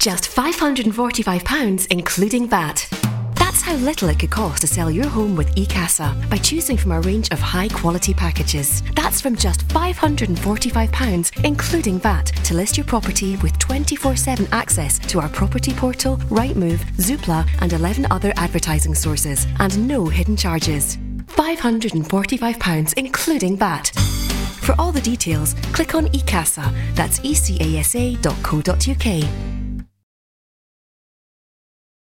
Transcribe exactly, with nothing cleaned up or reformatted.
Just five hundred forty-five pounds including V A T. That's how little it could cost to sell your home with eCasa by choosing from a range of high-quality packages. That's from just five hundred forty-five pounds including V A T to list your property with twenty-four seven access to our property portal, Rightmove, Zoopla and eleven other advertising sources and no hidden charges. five hundred forty-five pounds including V A T. For all the details, click on eCasa, that's e c a s a dot co dot u k.